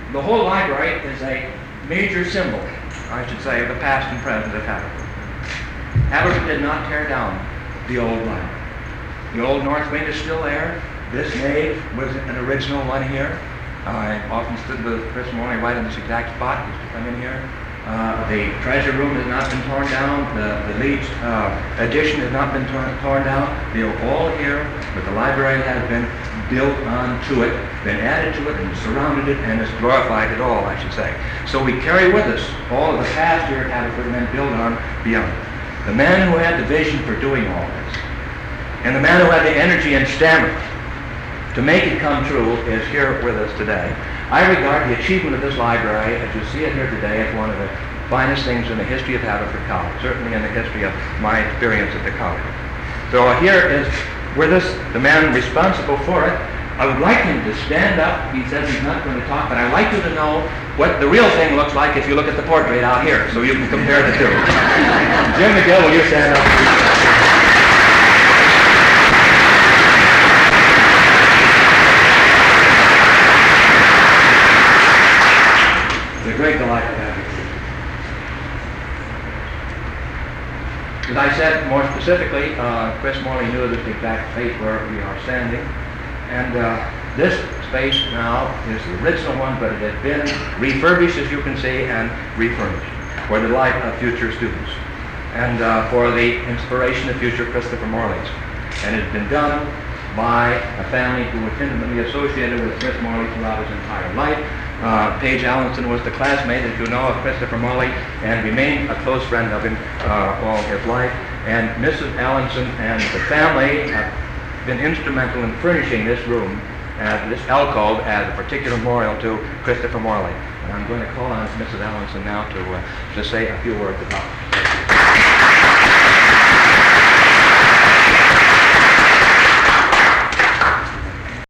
the whole library is a major symbol, I should say, of the past and present of Haverford. Haverford did not tear down the old library. The old north wing is still there. This nave was an original one here. I often stood with Chris Morley right in this exact spot. Used to come in here. The treasure room has not been torn down. The Leeds addition has not been torn down. They're all here, but the library has been built onto it, been added to it, and surrounded it, and has glorified it all, I should say. So we carry with us all of the past here at Haverford and then build on beyond it. The man who had the vision for doing all this, and the man who had the energy and stamina to make it come true is here with us today. I regard the achievement of this library, as you see it here today, as one of the finest things in the history of Haverford College, certainly in the history of my experience at the college. So here is with us the man responsible for it. I would like him to stand up. He says he's not going to talk, but I'd like you to know what the real thing looks like if you look at the portrait out here, so you can compare the two. Jim McGill, will you stand up? It's a great delight to have you. As I said, more specifically, Chris Morley knew this exact space where we are standing. And this space now is the original one, but it has been refurbished, as you can see, and refurnished for the light of future students and for the inspiration of future Christopher Morleys. And it has been done by a family who was intimately associated with Chris Morley throughout his entire life. Paige Allenson was the classmate, as you know, of Christopher Morley, and remained a close friend of him all his life. And Mrs. Allenson and the family have been instrumental in furnishing this room, this alcove, as a particular memorial to Christopher Morley. And I'm going to call on Mrs. Allenson now to say a few words about it.